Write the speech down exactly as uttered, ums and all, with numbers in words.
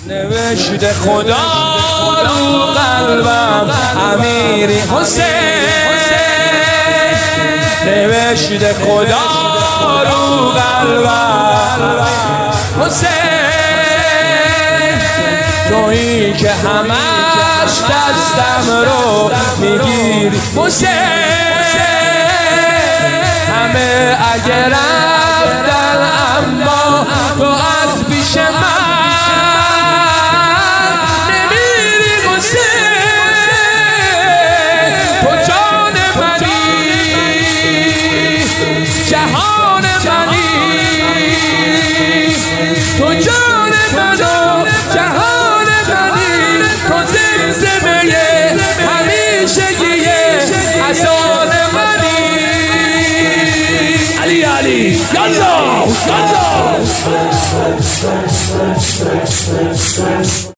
نوشته خدا رو قلبم امیری حسین، نوشته خدا رو قلبم حسین، تویی که همش دستم رو میگیری حسین، همه اگر رفتن اما تو از پیش من جهان منی، تو جان منو جهان منی، تو زمزمه همیشگیه ازان منی. علی علی یالله یالله.